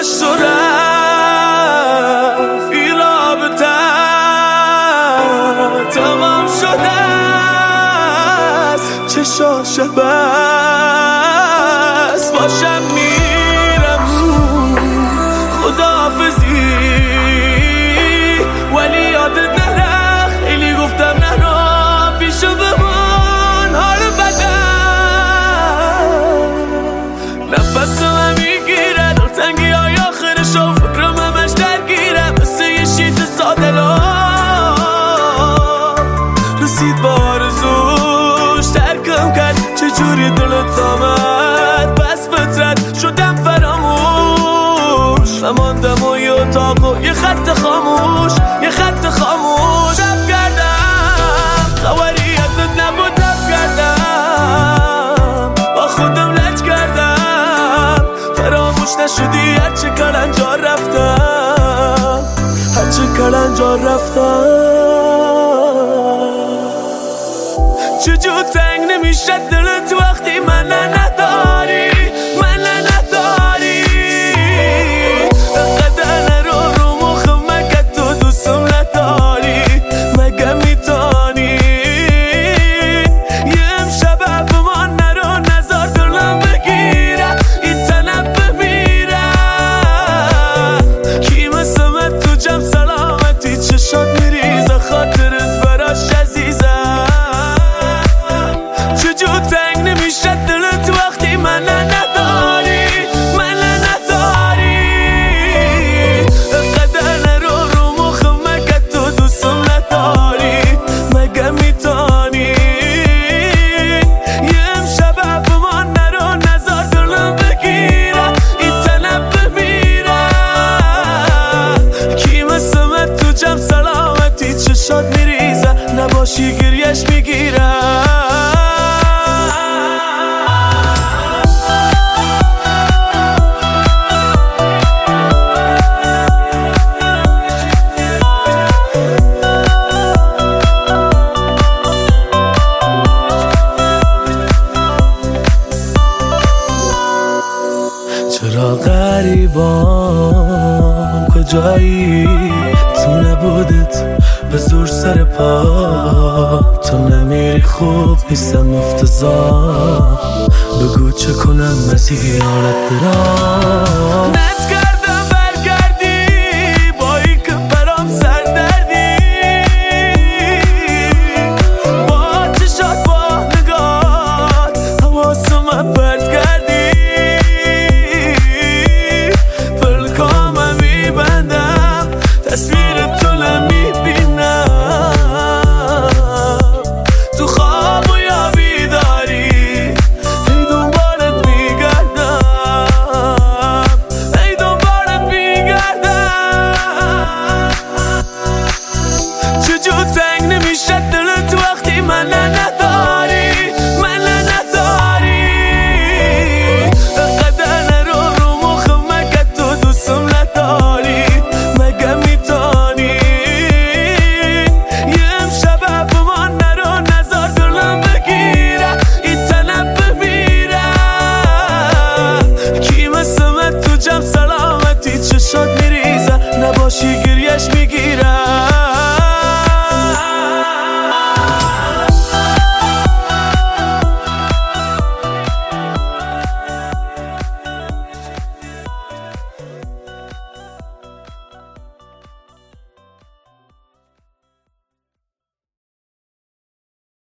داشت و رفت این رابطه تمام شده است چشاشه بس باشم میرم خداحافظی ولی یادت نره خیلی گفتم نرو پیشو بمان حال بدم نفس من میگیره دلتنگی های آخرش و فکرم همش درگیره مثل یه شیط ساده رسید با آرزوش ترکم کرد چجوری دلت آمد بس فطرت شدم فراموش نماندم و یه اتاق و یه خط خاموش شب کردم خبری ازت نبود رب کردم با خودم لج کردم فراموش نشدی هرچه کلنجار رفتم چجور تنگ نمیشه دلت وقتی من نداری قدر نرو رو مخم مگه تو دوستم نداری مگه میتانی یه امشب به من نرو نزار دلم بگیره این تنب بمیره کی مثل من تو جمع سلامتی چشات میریزه خاطرت براش عزیزم چجور تنگ نمیشه دلت وقتی من نداری قدر نرو رو مخم مگه تو دوستم نداری مگه میتانی یه امشب به من نرو نزار دلم بگیره این تنب بمیره کی مثل من تو جمع سلامتی چشات میریزه نباشی گریش میگیره چرا غریبان کجایی تو نبودت به زور سر پا تو نمیری خوب نیستم افتضاح بگو چه کنم از این حالت درام